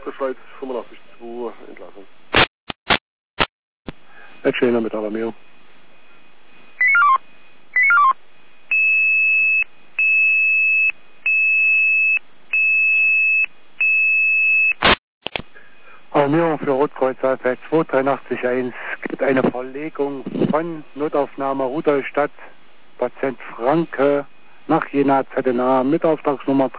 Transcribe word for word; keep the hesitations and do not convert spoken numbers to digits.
Schweiz fünfundachtzig zwei Entlassung. Jetzt stehen wir mit Alarmierung. Alarmierung für Rotkreuz Alpha zwei drei acht eins. Gibt eine Verlegung von Notaufnahme Rudolstadt, Patient Franke nach Jena Z N A mit Auftragsnummer